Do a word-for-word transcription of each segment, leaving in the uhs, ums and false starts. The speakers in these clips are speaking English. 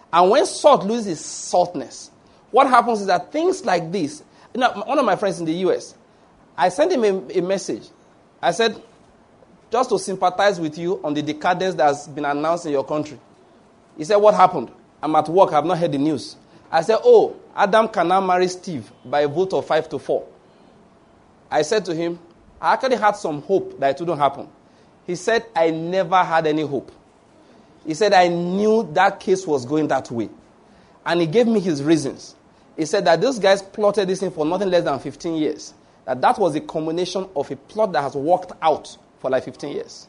And when salt loses its saltness, what happens is that things like this, you know, one of my friends in the U S, I sent him a, a message. I said, just to sympathize with you on the decadence that's been announced in your country. He said, what happened? I'm at work, I've not heard the news. I said, oh, Adam can now marry Steve by a vote of five to four. I said to him, I actually had some hope that it wouldn't happen. He said, I never had any hope. He said, I knew that case was going that way. And he gave me his reasons. He said that those guys plotted this thing for nothing less than fifteen years. That that was a combination of a plot that has worked out for like fifteen years.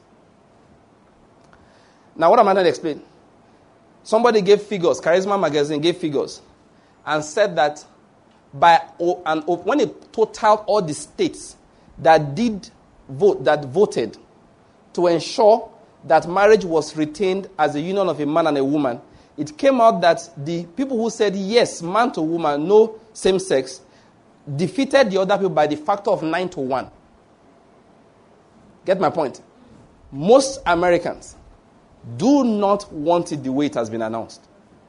Now, what am I going to explain? Somebody gave figures, Charisma Magazine gave figures, and said that by and when it totaled all the states that did vote, that voted to ensure that marriage was retained as a union of a man and a woman, it came out that the people who said yes, man to woman, no same sex, defeated the other people by the factor of nine to one. Get my point? Most Americans do not want it the way it has been announced.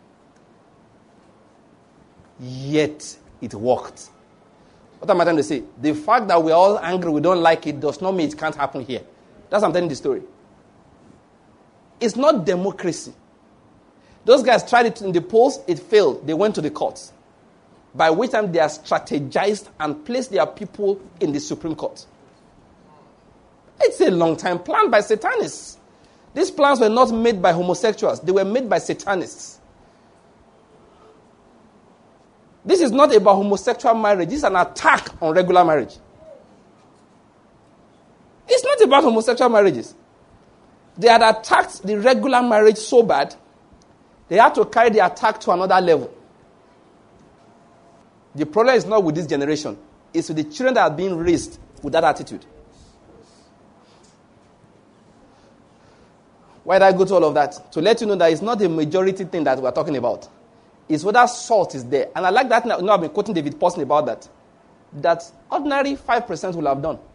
Yet, it worked. What am I trying to say? The fact that we're all angry, we don't like it, does not mean it can't happen here. That's what I'm telling the story. It's not democracy. Those guys tried it in the polls, it failed. They went to the courts. By which time they are strategized and placed their people in the Supreme Court. It's a long time plan by Satanists. These plans were not made by homosexuals. They were made by Satanists. This is not about homosexual marriage. This is an attack on regular marriage. It's not about homosexual marriages. They had attacked the regular marriage so bad, they had to carry the attack to another level. The problem is not with this generation. It's with the children that are being raised with that attitude. Why did I go to all of that? To let you know that it's not a majority thing that we're talking about. It's whether salt is there. And I like that. You know, I've been quoting David Paulson about that. That ordinary five percent will have done.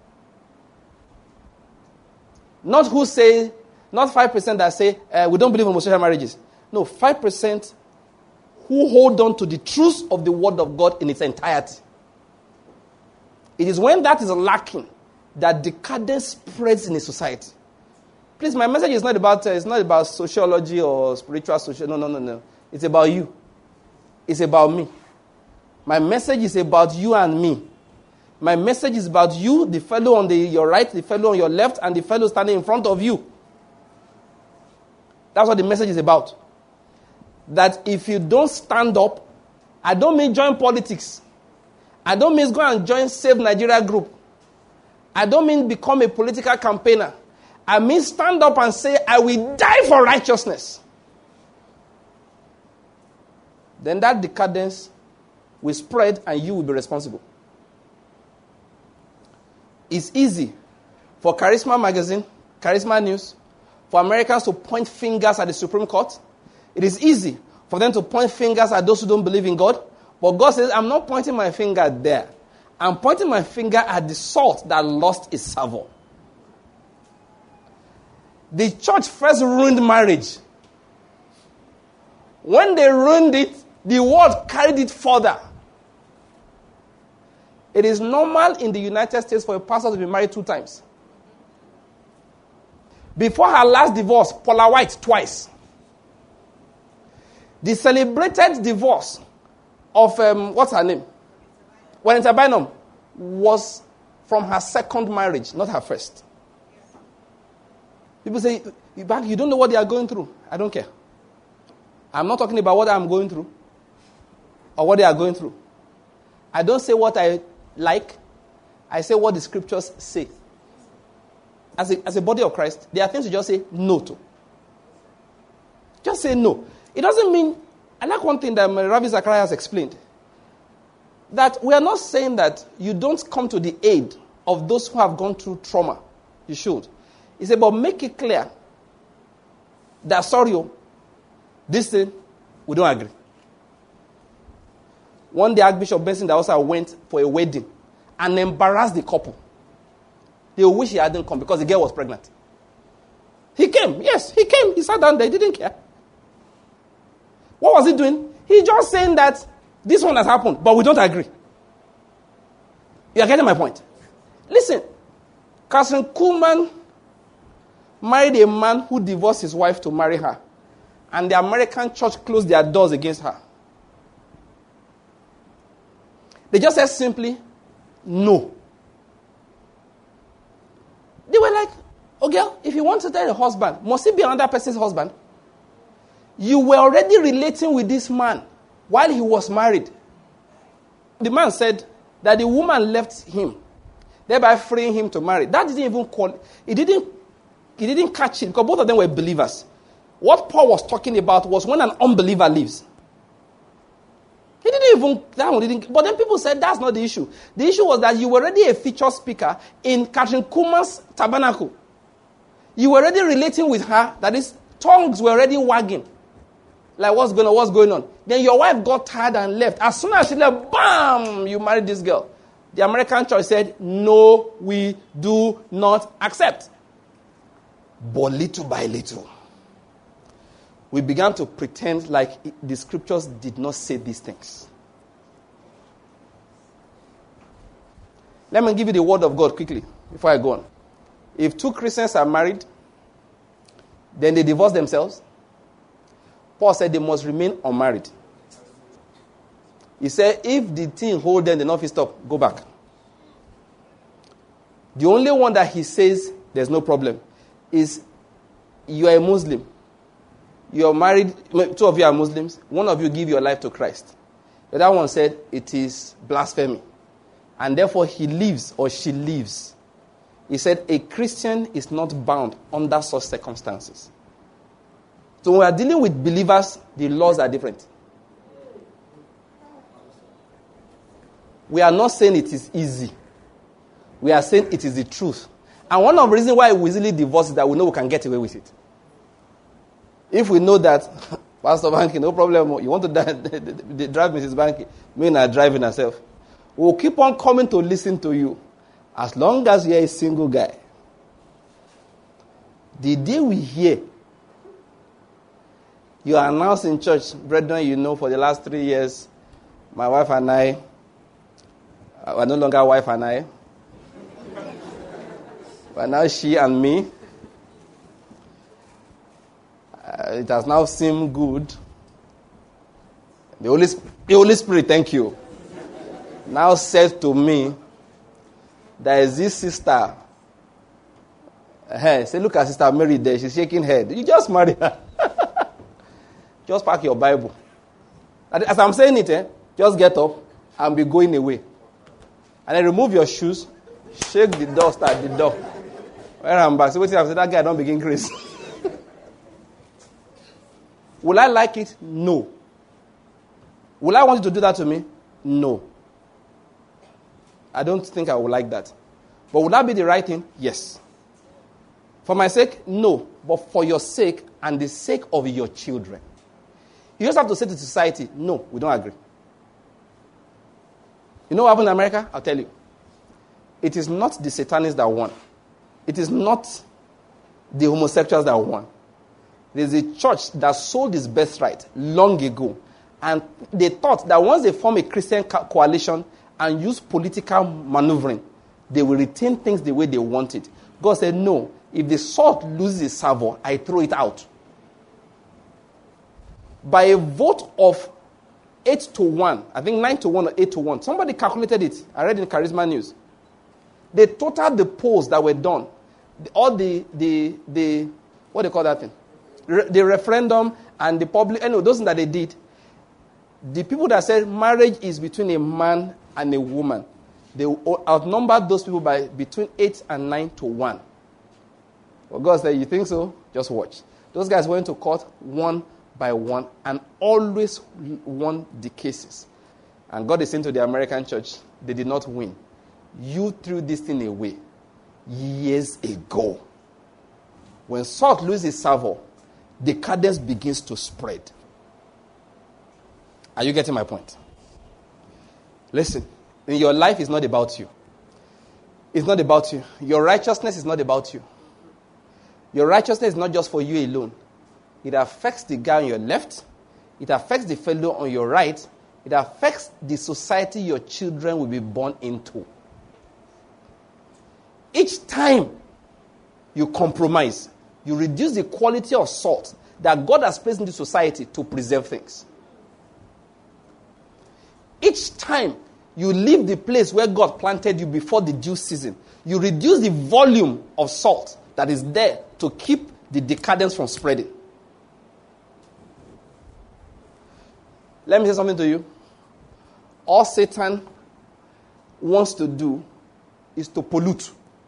Not who say, not five percent that say, uh, we don't believe in homosexual marriages. No, five percent who hold on to the truth of the word of God in its entirety. It is when that is lacking that decadence spreads in a society. Please, my message is not about uh, it's not about sociology or spiritual social. No, no, no, no. It's about you. It's about me. My message is about you and me. My message is about you, the fellow on the, your right, the fellow on your left, and the fellow standing in front of you. That's what the message is about. That if you don't stand up, I don't mean join politics. I don't mean go and join Save Nigeria group. I don't mean become a political campaigner. I mean stand up and say, I will die for righteousness. Then that decadence will spread and you will be responsible. It's easy for Charisma Magazine, Charisma News, for Americans to point fingers at the Supreme Court. It is easy for them to point fingers at those who don't believe in God. But God says, I'm not pointing my finger there. I'm pointing my finger at the salt that lost its savor. The church first ruined marriage. When they ruined it, the world carried it further. It is normal in the United States for a pastor to be married two times. Before her last divorce, Paula White twice. The celebrated divorce of, um, what's her name? Juanita Bynum was from her second marriage, not her first. People say, you don't know what they are going through. I don't care. I'm not talking about what I'm going through or what they are going through. I don't say what I like. I say what the scriptures say. As a, as a body of Christ, there are things you just say no to. Just say no. It doesn't mean, I like one thing that Ravi Zachariah has explained, that we are not saying that you don't come to the aid of those who have gone through trauma. You should. He said, but make it clear that, sorry, this thing, we don't agree. One day, Archbishop Benson also went for a wedding and embarrassed the couple. They wish he hadn't come because the girl was pregnant. He came. Yes, he came. He sat down there. He didn't care. What was he doing? He just saying that this one has happened, but we don't agree. You are getting my point? Listen, Catherine Kuhlman married a man who divorced his wife to marry her. And the American church closed their doors against her. They just said simply, no. They were like, oh girl, if you want to tell your husband, must he be another person's husband? You were already relating with this man while he was married. The man said that the woman left him, thereby freeing him to marry. That didn't even call, he didn't, he didn't catch it because both of them were believers. What Paul was talking about was when an unbeliever leaves. He didn't even, that one didn't, but then people said that's not the issue. The issue was that you were already a featured speaker in Catherine Kuhlman's tabernacle. You were already relating with her, that is, tongues were already wagging. Like, what's going on, what's going on? Then your wife got tired and left. As soon as she left, bam, you married this girl. The American church said, no, we do not accept. But little by little, we began to pretend like the scriptures did not say these things. Let me give you the word of God quickly before I go on. If two Christians are married, then they divorce themselves, Paul said they must remain unmarried. He said, if the thing hold them, they not stop, go back. The only one that he says there's no problem is you are a Muslim. You are married, two of you are Muslims, one of you give your life to Christ. The other one said it is blasphemy. And therefore he leaves or she leaves. He said a Christian is not bound under such circumstances. So when we are dealing with believers, the laws are different. We are not saying it is easy. We are saying it is the truth. And one of the reasons why we easily divorce is that we know we can get away with it. If we know that, Pastor Banky, no problem, you want to drive Missus Banky, me not driving herself. We'll keep on coming to listen to you as long as you're a single guy. The day we hear you are announced in church, brethren, you know, for the last three years, my wife and I are no longer wife and I, but now she and me. Uh, it has now seemed good. The Holy, the Holy Spirit, thank you, now said to me, there is this sister. Hey, say, look at Sister Mary there. She's shaking head. You just marry her. Just pack your Bible. As I'm saying it, eh, just get up and be going away. And then remove your shoes, shake the dust at the door. When I'm back, so wait till I say, that guy don't begin grace. Will I like it? No. Will I want you to do that to me? No. I don't think I would like that. But would that be the right thing? Yes. For my sake? No. But for your sake and the sake of your children. You just have to say to society, no, we don't agree. You know what happened in America? I'll tell you. It is not the Satanists that won. It is not the homosexuals that won. There's a church that sold its birthright long ago. And they thought that once they form a Christian co- coalition and use political maneuvering, they will retain things the way they want it. God said, no, if the salt loses its savor, I throw it out. By a vote of eight to one, I think nine to one or eight to one, somebody calculated it. I read in Charisma News. They totaled the polls that were done. The, all the, the, the, what do they call that thing? Re, the referendum and the public, anyway, those things that they did. The people that said marriage is between a man and a woman, they outnumbered those people by between eight and nine to one. Well, God said, you think so? Just watch. Those guys went to court one by one and always won the cases. And God is saying to the American church, they did not win. You threw this thing away years ago. When salt loses savor, decadence begins to spread. Are you getting my point? Listen, in your life is not about you. It's not about you. Your righteousness is not about you. Your righteousness is not just for you alone. It affects the guy on your left. It affects the fellow on your right. It affects the society your children will be born into. Each time you compromise, you reduce the quality of salt that God has placed into society to preserve things. Each time you leave the place where God planted you before the due season, you reduce the volume of salt that is there to keep the decadence from spreading. Let me say something to you. All Satan wants to do is to pollute.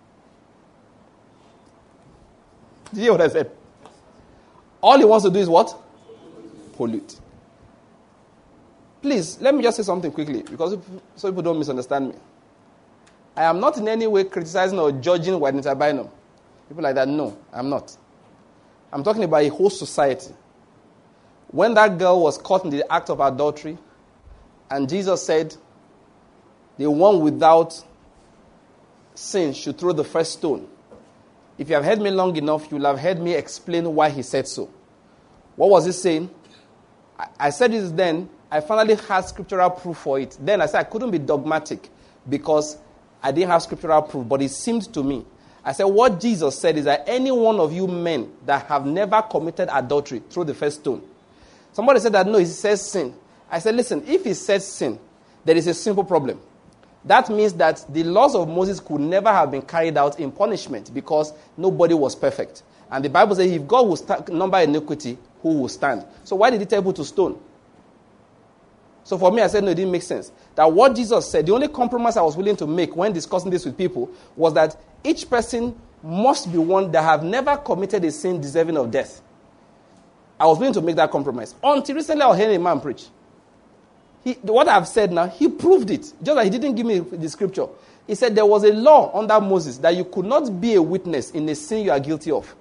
Did you hear what I said? All he wants to do is what? Pollute. Please, let me just say something quickly, because so people don't misunderstand me. I am not in any way criticizing or judging Juanita Bynum. People like that, no, I'm not. I'm talking about a whole society. When that girl was caught in the act of adultery, and Jesus said, the one without sin should throw the first stone. If you have heard me long enough, you will have heard me explain why he said so. What was he saying? I, I said this then. I finally had scriptural proof for it. Then I said I couldn't be dogmatic because I didn't have scriptural proof, but it seemed to me. I said what Jesus said is that any one of you men that have never committed adultery, throw the first stone. Somebody said that no, he says sin. I said, listen, if he says sin, there is a simple problem. That means that the laws of Moses could never have been carried out in punishment because nobody was perfect. And the Bible says if God will st- number iniquity, who will stand? So why did he tell people to stone? So for me, I said, no, it didn't make sense. That what Jesus said, the only compromise I was willing to make when discussing this with people was that each person must be one that have never committed a sin deserving of death. I was willing to make that compromise. Until recently, I was hearing a man preach. He, what I've said now, he proved it. Just like he didn't give me the scripture. He said there was a law under Moses that you could not be a witness in a sin you are guilty of.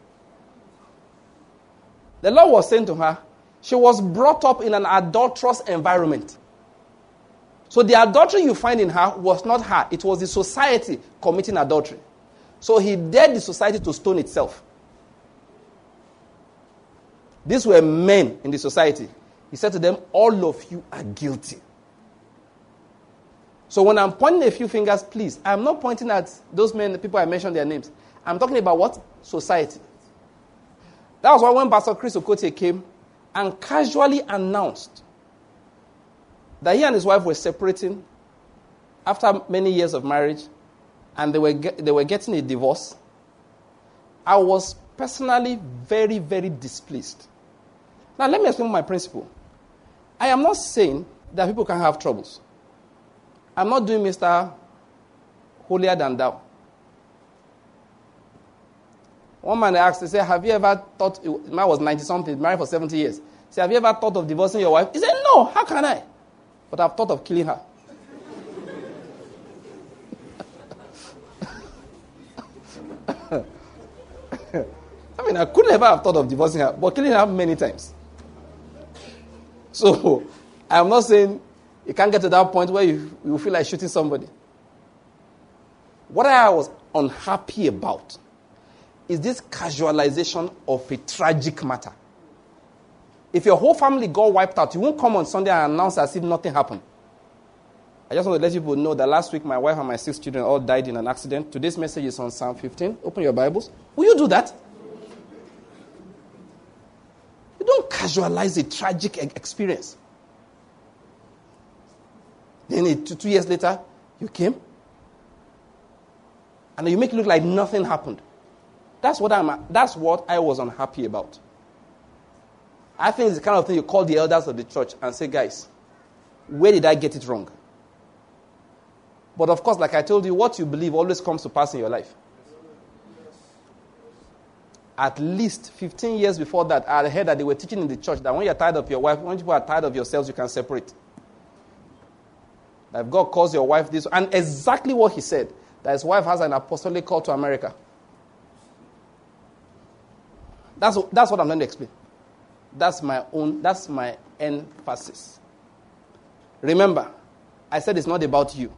The law was saying to her, she was brought up in an adulterous environment. So the adultery you find in her was not her. It was the society committing adultery. So he dared the society to stone itself. These were men in the society. He said to them, all of you are guilty. So when I'm pointing a few fingers, please, I'm not pointing at those men, the people I mentioned their names. I'm talking about what? Society. That was why when Pastor Chris Okotie came and casually announced that he and his wife were separating after many years of marriage and they were get, they were getting a divorce, I was personally very, very displeased. Now, let me explain my principle. I am not saying that people can have troubles. I'm not doing Mister Holier than thou. One man asked, he said, have you ever thought, the man was ninety-something, married for seventy years. He said, have you ever thought of divorcing your wife? He said, no, how can I? But I've thought of killing her. I mean, I could never have thought of divorcing her, but killing her many times. So, I'm not saying you can't get to that point where you, you feel like shooting somebody. What I was unhappy about is this casualization of a tragic matter. If your whole family got wiped out, you won't come on Sunday and announce as if nothing happened. I just want to let people know that last week my wife and my six children all died in an accident. Today's message is on Psalm fifteen. Open your Bibles. Will you do that? You don't casualize a tragic experience. Then two, two years later, you came. And you make it look like nothing happened. That's what I'm. That's what I was unhappy about. I think it's the kind of thing you call the elders of the church and say, guys, where did I get it wrong? But of course, like I told you, what you believe always comes to pass in your life. At least fifteen years before that, I heard that they were teaching in the church that when you're tired of your wife, when people are tired of yourselves, you can separate. That God calls your wife this. And exactly what he said, that his wife has an apostolic call to America. That's, that's what I'm going to explain. That's my own, that's my emphasis. Remember, I said it's not about you.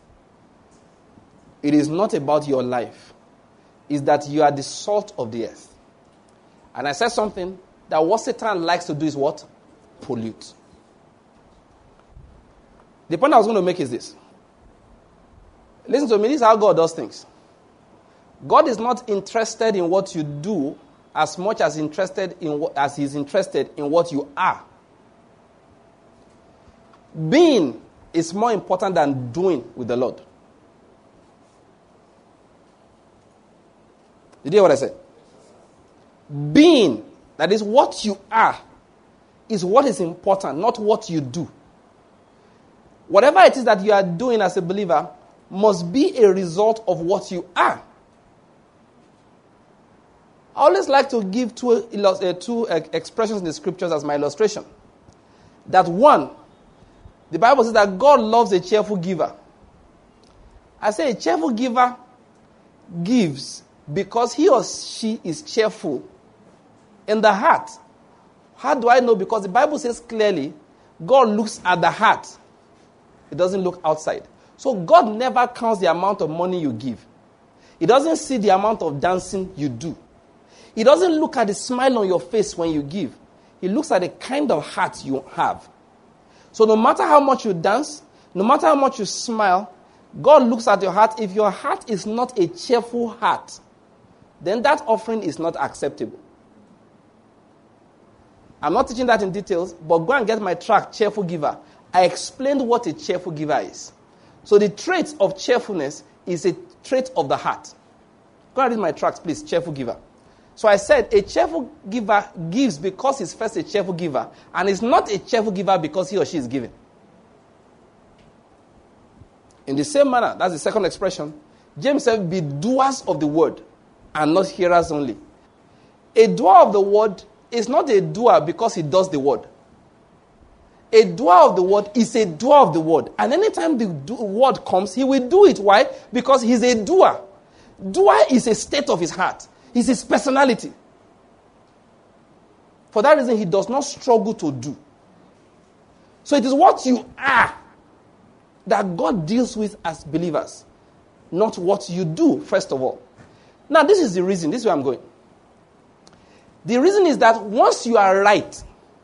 It is not about your life. It's that you are the salt of the earth. And I said something that what Satan likes to do is what? pollute. The point I was going to make is this. Listen to me, this is how God does things. God is not interested in what you do as much as interested in what, as he's interested in what you are. Being is more important than doing with the Lord. Did you hear what I said? Being, that is what you are, is what is important, not what you do. Whatever it is that you are doing as a believer must be a result of what you are. I always like to give two, uh, two uh, expressions in the scriptures as my illustration. That one, the Bible says that God loves a cheerful giver. I say a cheerful giver gives because he or she is cheerful in the heart. How do I know? Because the Bible says clearly, God looks at the heart. It doesn't look outside. So God never counts the amount of money you give. He doesn't see the amount of dancing you do. He doesn't look at the smile on your face when you give. He looks at the kind of heart you have. So no matter how much you dance, no matter how much you smile, God looks at your heart. If your heart is not a cheerful heart, then that offering is not acceptable. I'm not teaching that in details, but go and get my tract, Cheerful Giver. I explained what a cheerful giver is. So the trait of cheerfulness is a trait of the heart. Go and read my tract, please, Cheerful Giver. So I said a cheerful giver gives because he's first a cheerful giver, and is not a cheerful giver because he or she is giving. In the same manner, that's the second expression, James said, be doers of the word and not hearers only. A doer of the word is not a doer because he does the word. A doer of the word is a doer of the word. And anytime the do- word comes, he will do it. Why? Because he's a doer. Doer is a state of his heart. It's his personality. For that reason, he does not struggle to do. So it is what you are that God deals with as believers, not what you do, first of all. Now, this is the reason. This is where I'm going. The reason is that once you are right,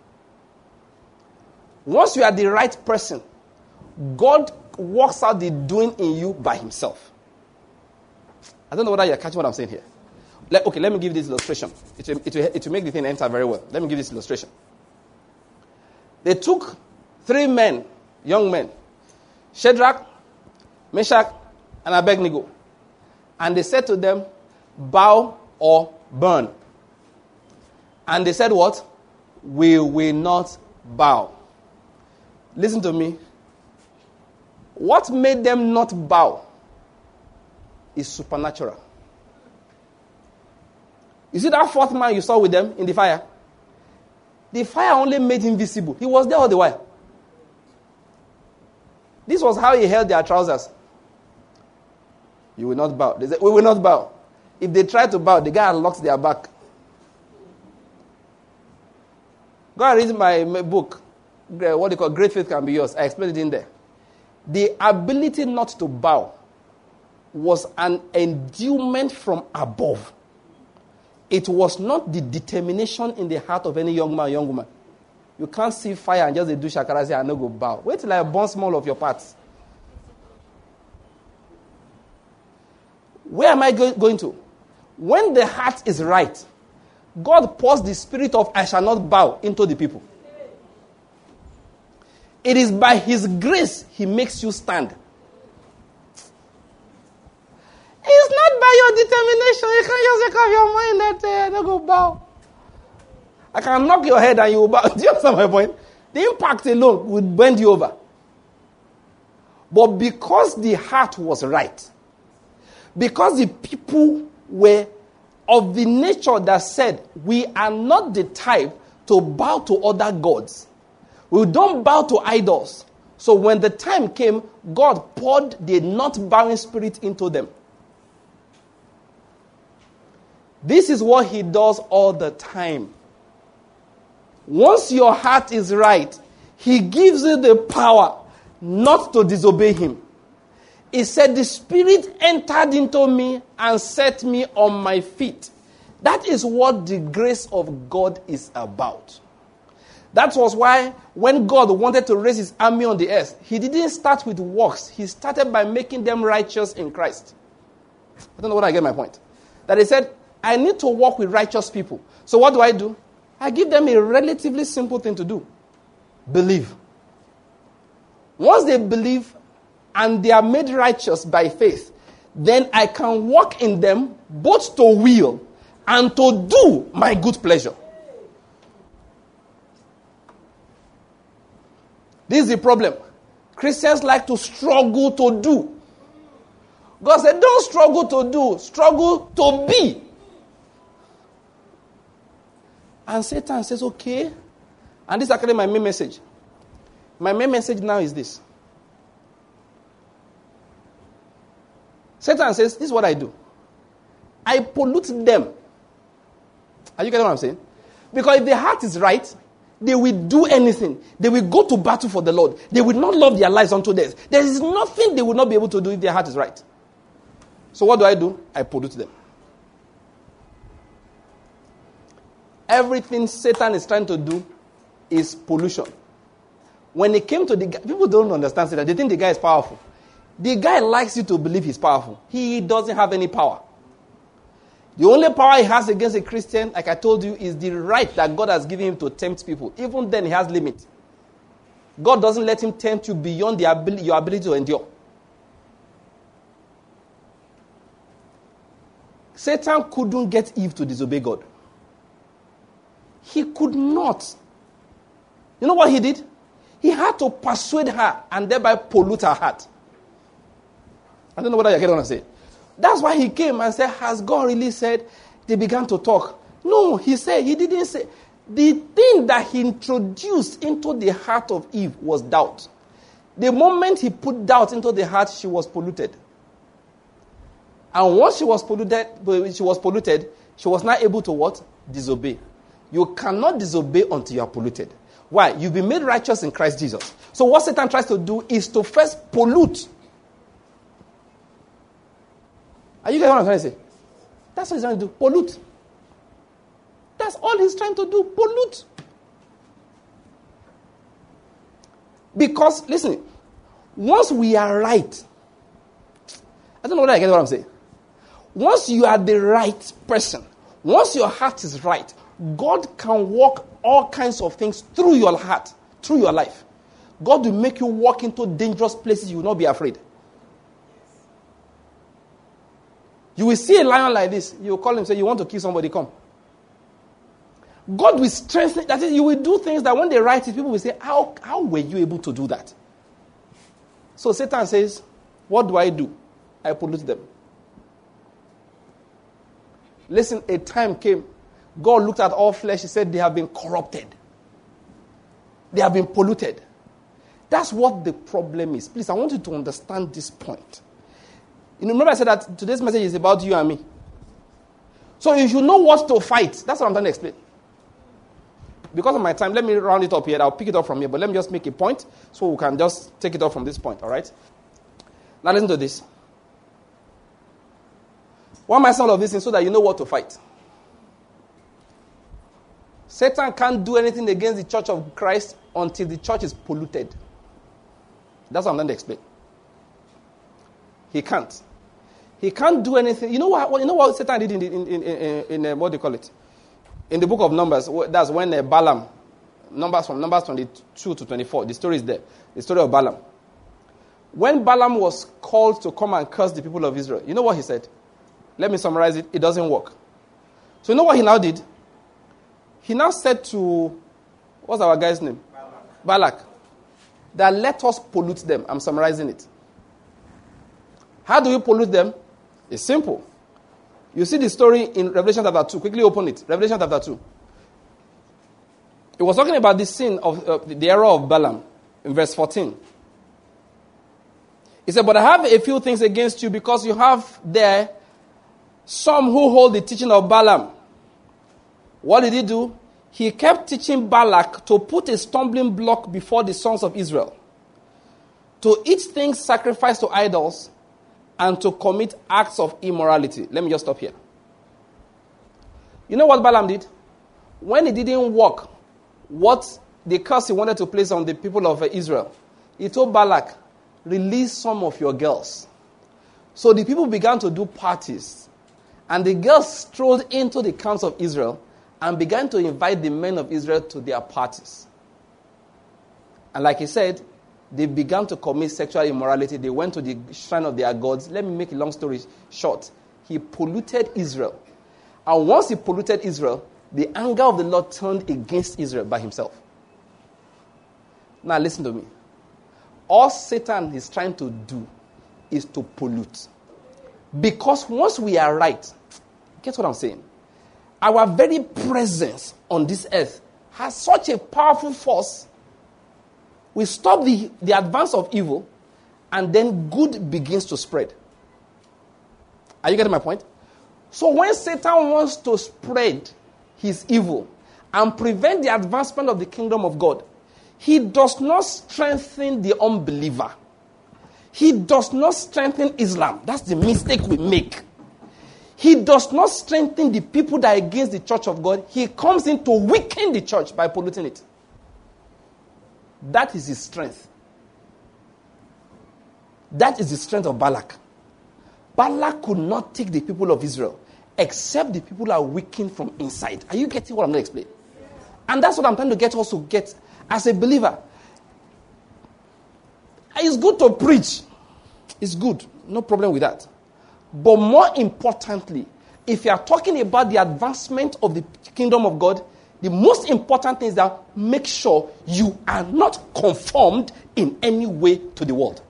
once you are the right person, God works out the doing in you by himself. I don't know whether you're catching what I'm saying here. Let, okay, let me give this illustration. It will, it, will, it will make the thing enter very well. Let me give this illustration. They took three men, young men, Shadrach, Meshach, and Abednego, and they said to them, bow or burn. And they said what? We will not bow. Listen to me. What made them not bow is supernatural. You see that fourth man you saw with them in the fire? The fire only made him visible. He was there all the while. This was how he held their trousers. You will not bow. They said, we will not bow. If they try to bow, the guy unlocks their back. Go and read my, my book, what they call Great Faith Can Be Yours. I explained it in there. The ability not to bow was an endowment from above. It was not the determination in the heart of any young man, young woman. You can't see fire and just do shakara say, I no go bow. Wait till I burn small of your parts. Where am I go- going to? When the heart is right, God pours the spirit of I shall not bow into the people. It is by his grace he makes you stand. It's not by your determination. You can't just make up your mind that uh, I don't go bow. I can knock your head and you will bow. Do you understand my point? The impact alone would bend you over. But because the heart was right, because the people were of the nature that said, we are not the type to bow to other gods. We don't bow to idols. So when the time came, God poured the not bowing spirit into them. This is what he does all the time. Once your heart is right, he gives you the power not to disobey him. He said, the Spirit entered into me and set me on my feet. That is what the grace of God is about. That was why when God wanted to raise his army on the earth, he didn't start with works. He started by making them righteous in Christ. I don't know whether I get my point. That he said, I need to walk with righteous people. So what do I do? I give them a relatively simple thing to do. Believe. Once they believe and they are made righteous by faith, then I can walk in them both to will and to do my good pleasure. This is the problem. Christians like to struggle to do. God said, don't struggle to do, struggle to be. And Satan says, okay. And this is actually my main message. My main message now is this. Satan says, this is what I do. I pollute them. Are you getting what I'm saying? Because if their heart is right, they will do anything. They will go to battle for the Lord. They will not love their lives unto death. There is nothing they will not be able to do if their heart is right. So what do I do? I pollute them. Everything Satan is trying to do is pollution. When it came to the guy, people don't understand Satan. They think the guy is powerful. The guy likes you to believe he's powerful. He doesn't have any power. The only power he has against a Christian, like I told you, is the right that God has given him to tempt people. Even then, he has limits. God doesn't let him tempt you beyond the ability, your ability to endure. Satan couldn't get Eve to disobey God. He could not. You know what he did? He had to persuade her and thereby pollute her heart. I don't know whether you're getting what I'm saying. That's why he came and said, has God really said? They began to talk. No, he said, he didn't say. The thing that he introduced into the heart of Eve was doubt. The moment he put doubt into the heart, she was polluted. And once she was polluted, she was polluted, she was not able to what? Disobey. You cannot disobey until you are polluted. Why? You've been made righteous in Christ Jesus. So what Satan tries to do is to first pollute. Are you getting what I'm trying to say? That's what he's trying to do. Pollute. That's all he's trying to do. Pollute. Because, listen, once we are right, I don't know whether I get what I'm saying. Once you are the right person, once your heart is right, God can work all kinds of things through your heart, through your life. God will make you walk into dangerous places you will not be afraid. You will see a lion like this. You will call him and say, you want to kill somebody, come. God will strengthen. That is, you will do things that when they write it, people will say, how, how were you able to do that? So Satan says, what do I do? I pollute them. Listen, a time came. God looked at all flesh. He said, they have been corrupted. They have been polluted. That's what the problem is. Please, I want you to understand this point. You know, remember I said that today's message is about you and me. So you should know what to fight. That's what I'm trying to explain. Because of my time, let me round it up here. I'll pick it up from here. But let me just make a point so we can just take it up from this point. All right? Now listen to this. Why am I saying all of this things? So that you know what to fight. Satan can't do anything against the church of Christ until the church is polluted. That's what I'm going to explain. He can't. He can't do anything. You know what? You know what Satan did in in in, in, in uh, what do you call it? In the book of Numbers. That's when uh, Balaam, Numbers from Numbers twenty-two to twenty-four. The story is there. The story of Balaam. When Balaam was called to come and curse the people of Israel, you know what he said? Let me summarize it. It doesn't work. So you know what he now did? He now said to, what's our guy's name? Balak. Balak. That let us pollute them. I'm summarizing it. How do we pollute them? It's simple. You see the story in Revelation chapter two. Quickly open it. Revelation chapter two. It was talking about the sin of uh, the error of Balaam in verse fourteen. He said, but I have a few things against you because you have there some who hold the teaching of Balaam. What did he do? He kept teaching Balak to put a stumbling block before the sons of Israel, to eat things sacrificed to idols, and to commit acts of immorality. Let me just stop here. You know what Balaam did? When he didn't work what the curse he wanted to place on the people of Israel, he told Balak, release some of your girls. So the people began to do parties. And the girls strolled into the camps of Israel and began to invite the men of Israel to their parties. And like he said, they began to commit sexual immorality. They went to the shrine of their gods. Let me make a long story short. He polluted Israel. And once he polluted Israel, the anger of the Lord turned against Israel by himself. Now listen to me. All Satan is trying to do is to pollute. Because once we are right, guess what I'm saying? Our very presence on this earth has such a powerful force. We stop the, the advance of evil, and then good begins to spread. Are you getting my point? So when Satan wants to spread his evil and prevent the advancement of the kingdom of God, he does not strengthen the unbeliever. He does not strengthen Islam. That's the mistake we make. He does not strengthen the people that are against the church of God. He comes in to weaken the church by polluting it. That is his strength. That is the strength of Balak. Balak could not take the people of Israel except the people are weakened from inside. Are you getting what I'm going to explain? And that's what I'm trying to get us to get as a believer. It's good to preach. It's good. No problem with that. But more importantly, if you are talking about the advancement of the kingdom of God, the most important thing is that make sure you are not conformed in any way to the world.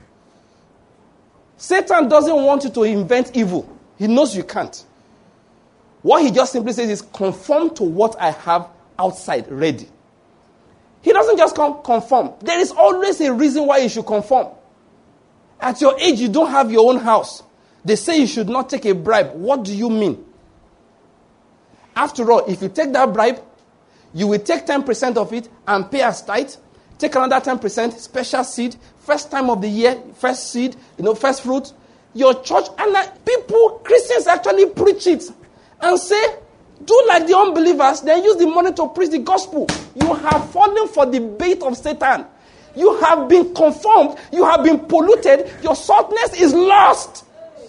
Satan doesn't want you to invent evil. He knows you can't. What he just simply says is conform to what I have outside ready. He doesn't just come conform. There is always a reason why you should conform. At your age, you don't have your own house. They say you should not take a bribe. What do you mean? After all, if you take that bribe, you will take ten percent of it and pay as tithe. Take another ten percent, special seed, first time of the year, first seed, you know, first fruit. Your church, and like people, Christians actually preach it and say, do like the unbelievers, then use the money to preach the gospel. You have fallen for the bait of Satan. You have been conformed. You have been polluted. Your saltness is lost.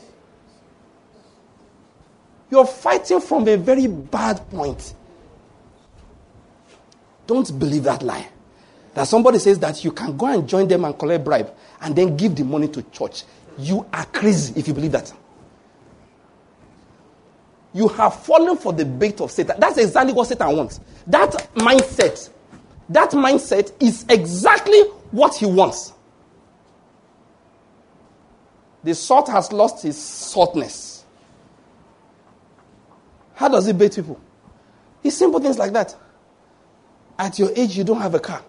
You're fighting from a very bad point. Don't believe that lie. That somebody says that you can go and join them and collect bribe and then give the money to church. You are crazy if you believe that. You have fallen for the bait of Satan. That's exactly what Satan wants. That mindset, that mindset is exactly what he wants. The salt has lost its saltness. How does it bait people? It's simple things like that. At your age, you don't have a car.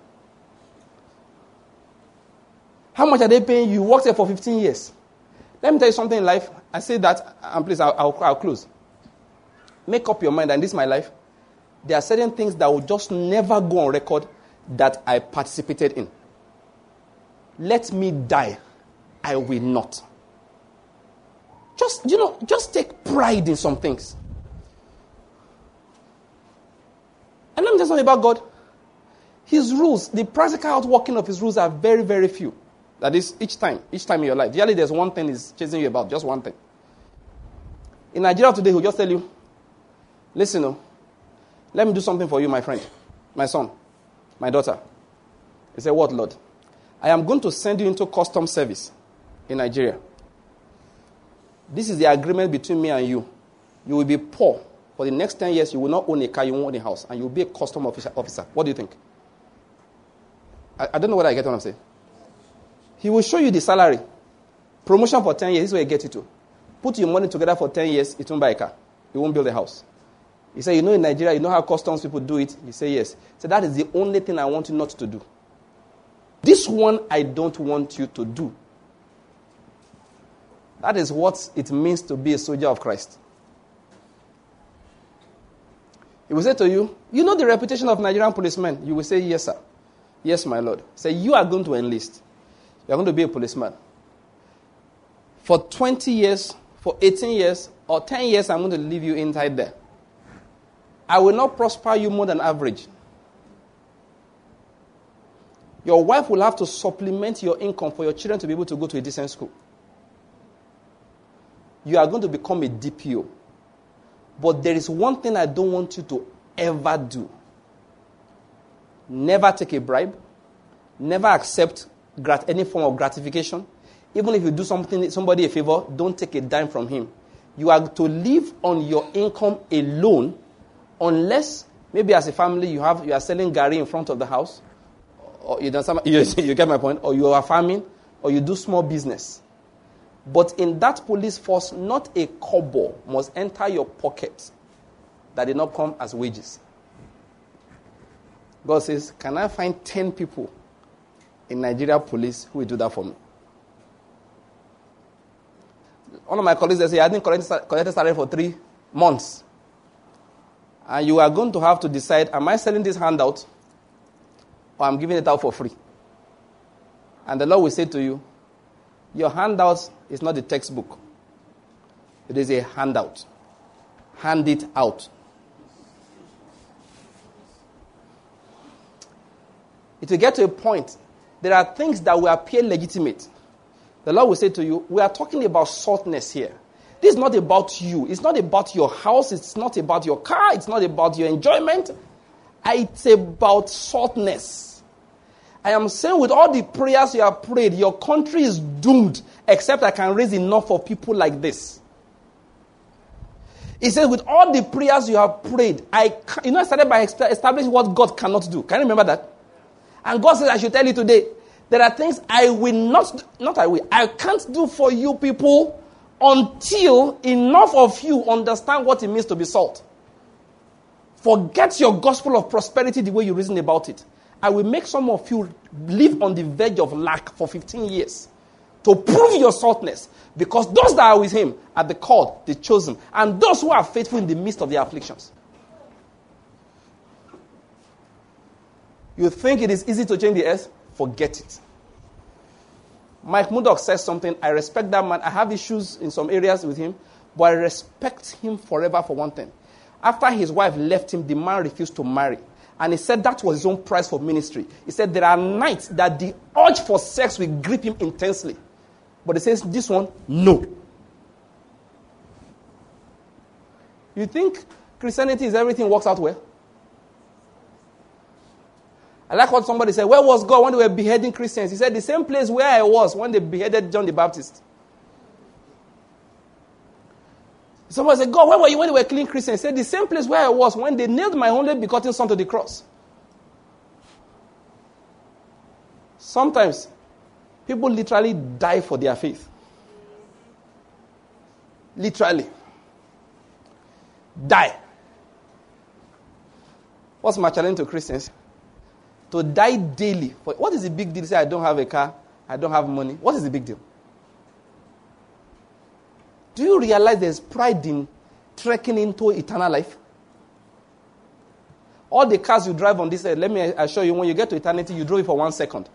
How much are they paying you? You worked there for fifteen years. Let me tell you something in life. I say that, and please, I'll, I'll, I'll close. Make up your mind, and this is my life. There are certain things that will just never go on record that I participated in. Let me die. I will not. Just, you know, just take pride in some things. And let me tell you something about God. His rules, the practical outworking of his rules are very, very few. That is, each time, each time in your life. Usually there's one thing he's chasing you about, just one thing. In Nigeria today, he'll just tell you, listen, oh, let me do something for you, my friend, my son, my daughter. He said, what, Lord? I am going to send you into custom service in Nigeria. This is the agreement between me and you. You will be poor. For the next ten years, you will not own a car, you won't own a house, and you will be a custom officer. What do you think? I, I don't know whether I get what I'm saying. He will show you the salary. Promotion for ten years, this is where you get it to. Put your money together for ten years, it won't buy a car. You won't build a house. He said, you know in Nigeria, you know how customs people do it? He said, yes. So that is the only thing I want you not to do. This one I don't want you to do. That is what it means to be a soldier of Christ. He will say to you, you know the reputation of Nigerian policemen? You will say, yes, sir. Yes, my Lord. Say, you are going to enlist. You are going to be a policeman. For twenty years, for eighteen years, or ten years, I'm going to leave you inside there. I will not prosper you more than average. Your wife will have to supplement your income for your children to be able to go to a decent school. You are going to become a D P O. But there is one thing I don't want you to ever do. Never take a bribe. Never accept grat- any form of gratification. Even if you do something, somebody a favor, don't take a dime from him. You are to live on your income alone, unless maybe as a family you have you are selling garri in front of the house, or you, don't, you, you get my point, or you are farming, or you do small business. But in that police force, not a kobo must enter your pocket that did not come as wages. God says, can I find ten people in Nigeria police who will do that for me? One of my colleagues, they say, I didn't collect salary for three months. And you are going to have to decide, am I selling this handout or I'm giving it out for free? And the Lord will say to you, your handout is not the textbook. It is a handout. Hand it out. It will get to a point, there are things that will appear legitimate. The Lord will say to you, we are talking about saltness here. This is not about you. It's not about your house. It's not about your car. It's not about your enjoyment. It's about saltness. I am saying with all the prayers you have prayed, your country is doomed, except I can raise enough of people like this. He says, with all the prayers you have prayed, I can, you know, I started by establishing what God cannot do. Can you remember that? And God says, I should tell you today, there are things I will not, not I will, I can't do for you people until enough of you understand what it means to be salt. Forget your gospel of prosperity the way you reason about it. I will make some of you live on the verge of lack for fifteen years to prove your saltness. Because those that are with him are the called, the chosen, and those who are faithful in the midst of the afflictions. You think it is easy to change the earth? Forget it. Mike Murdoch says something. I respect that man. I have issues in some areas with him, but I respect him forever for one thing. After his wife left him, the man refused to marry. And he said that was his own price for ministry. He said there are nights that the urge for sex will grip him intensely. But he says, this one, no. You think Christianity is everything works out well? I like what somebody said. Where was God when they were beheading Christians? He said, the same place where I was when they beheaded John the Baptist. Somebody said, God, where were you when they were killing Christians? He said, the same place where I was when they nailed my only begotten son to the cross. Sometimes, people literally die for their faith. Literally. Die. What's my challenge to Christians? To die daily. For, what is the big deal? Say, I don't have a car, I don't have money. What is the big deal? Do you realize there's pride in trekking into eternal life? All the cars you drive on this earth, let me assure you, when you get to eternity, you drove it for one second.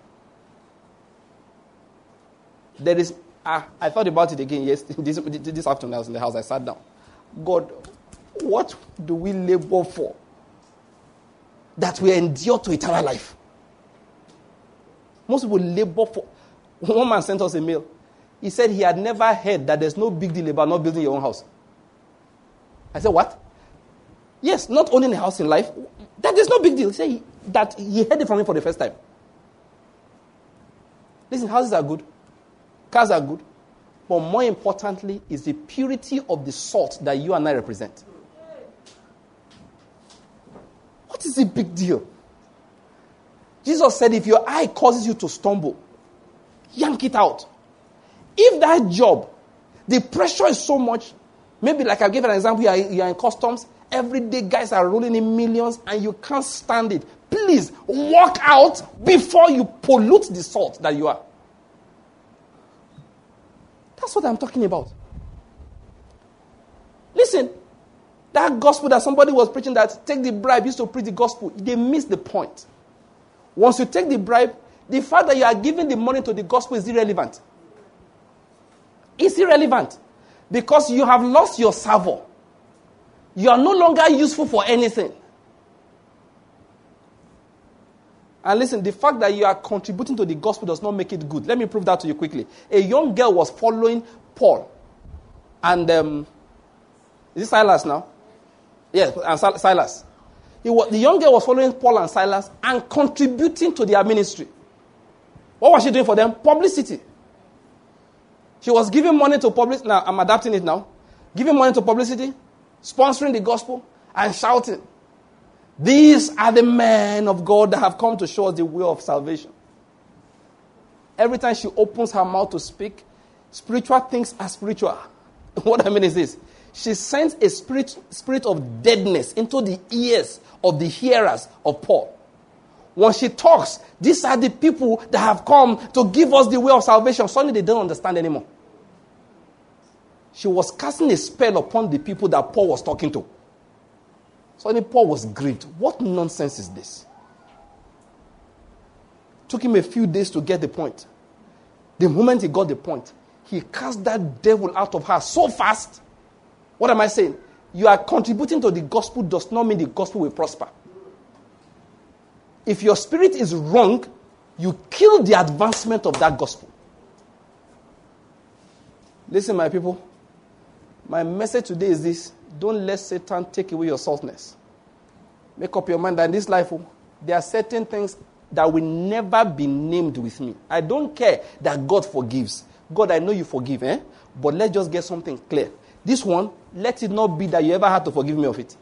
There is, ah, I thought about it again yesterday, this, this afternoon I was in the house, I sat down. God, what do we labor for? That we endure to eternal life. Most people labor for. One man sent us a mail. He said he had never heard that there's no big deal about not building your own house. I said, what? Yes, not owning a house in life. That there's no big deal. He said he, that he heard it from me for the first time. Listen, houses are good. Cars are good. But more importantly is the purity of the salt that you and I represent. What is the big deal? Jesus said, if your eye causes you to stumble, yank it out. If that job, the pressure is so much, maybe like I gave an example, you are, you are in customs, every day guys are rolling in millions and you can't stand it. Please walk out before you pollute the salt that you are. That's what I'm talking about. Listen. That gospel that somebody was preaching that take the bribe used to preach the gospel, they missed the point. Once you take the bribe, the fact that you are giving the money to the gospel is irrelevant. It's irrelevant. Because you have lost your savor. You are no longer useful for anything. And listen, the fact that you are contributing to the gospel does not make it good. Let me prove that to you quickly. A young girl was following Paul. And, um, is it Silas now? Yes, and Silas. He was, the young girl was following Paul and Silas and contributing to their ministry. What was she doing for them? Publicity. She was giving money to publicity. Now, I'm adapting it now. Giving money to publicity, sponsoring the gospel, and shouting. These are the men of God that have come to show us the way of salvation. Every time she opens her mouth to speak, spiritual things are spiritual. What I mean is this. She sends a spirit, spirit of deadness into the ears of the hearers of Paul. When she talks, these are the people that have come to give us the way of salvation. Suddenly they don't understand anymore. She was casting a spell upon the people that Paul was talking to. Suddenly Paul was grieved. What nonsense is this? Took him a few days to get the point. The moment he got the point, he cast that devil out of her so fast. What am I saying? You are contributing to the gospel does not mean the gospel will prosper. If your spirit is wrong, you kill the advancement of that gospel. Listen, my people. My message today is this. Don't let Satan take away your saltness. Make up your mind that in this life, there are certain things that will never be named with me. I don't care that God forgives. God, I know you forgive, eh? But let's just get something clear. This one, let it not be that you ever had to forgive me of it.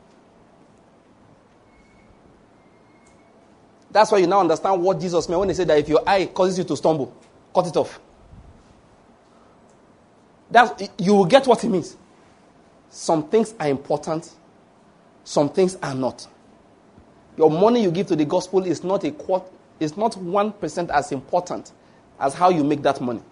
That's why you now understand what Jesus meant when he said that if your eye causes you to stumble, cut it off. That's, you will get what he means. Some things are important. Some things are not. Your money you give to the gospel is not a quart, is not one percent as important as how you make that money.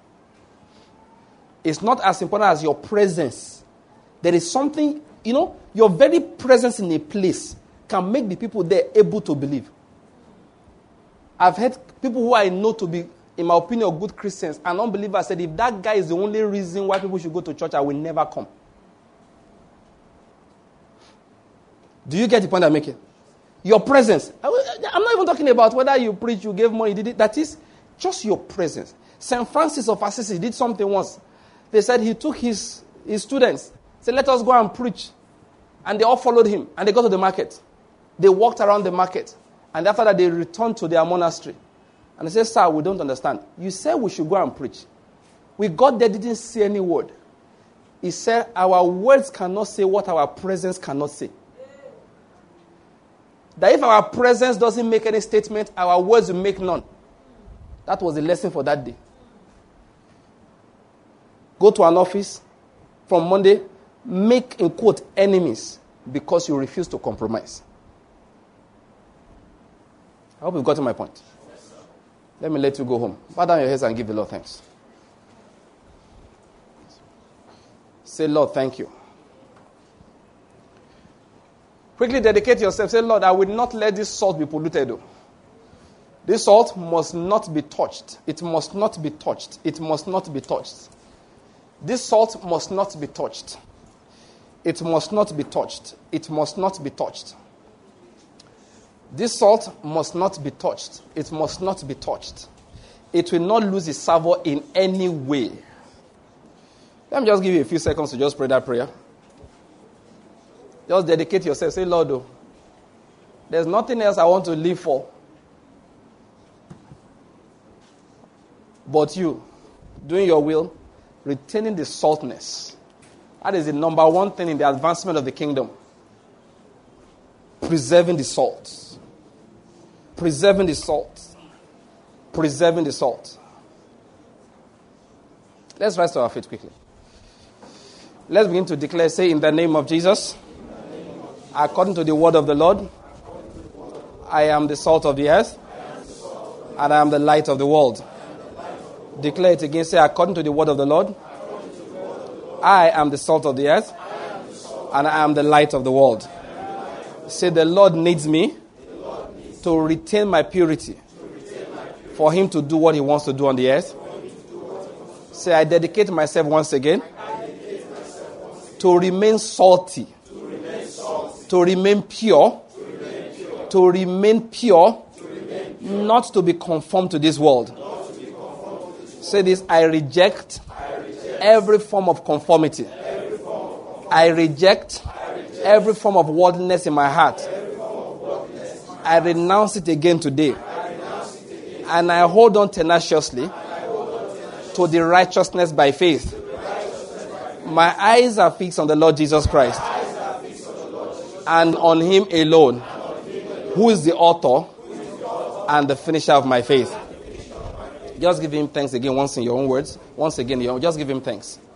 It's not as important as your presence. There is something, you know, your very presence in a place can make the people there able to believe. I've heard people who I know to be, in my opinion, good Christians, and unbelievers said, if that guy is the only reason why people should go to church, I will never come. Do you get the point I'm making? Your presence. I'm not even talking about whether you preach, you gave money, you did it. That is just your presence. Saint Francis of Assisi did something once. They said he took his, his students, said, let us go and preach. And they all followed him. And they go to the market. They walked around the market. And after that, they returned to their monastery. And they said, sir, we don't understand. You said we should go and preach. We got there, didn't say any word. He said, our words cannot say what our presence cannot say. That if our presence doesn't make any statement, our words will make none. That was the lesson for that day. Go to an office from Monday, make, in quote, enemies because you refuse to compromise. I hope you've gotten my point. Yes, let me let you go home. Bow down your heads and give the Lord thanks. Say, Lord, thank you. Quickly dedicate yourself. Say, Lord, I will not let this salt be polluted. Though. This salt must not be touched. It must not be touched. It must not be touched. This salt must not be touched. It must not be touched. It must not be touched. This salt must not be touched. It must not be touched. It will not lose its savor in any way. Let me just give you a few seconds to just pray that prayer. Just dedicate yourself. Say, Lord, oh, there's nothing else I want to live for but you. Doing your will, retaining the saltness. That is the number one thing in the advancement of the kingdom. Preserving the salt. Preserving the salt. Preserving the salt. Let's rise to our feet quickly. Let's begin to declare, say, in the name of Jesus, according to the word of the Lord, I am the salt of the earth, and I am the light of the world. Declare it again, say, according to the word of the Lord, I am the salt of the earth, and I am the light of the world. Say, the Lord needs me to retain my purity for him to do what he wants to do on the earth. Say, I dedicate myself once again to remain salty, to remain pure, to remain pure not to be conformed to this world. Say this, I reject every form of conformity. I reject every form of worldliness in my heart. I renounce it again today. And I hold on tenaciously to the righteousness by faith. My eyes are fixed on the Lord Jesus Christ and on Him alone, who is the author and the finisher of my faith. Just give Him thanks again once in your own words. Once again, just give Him thanks.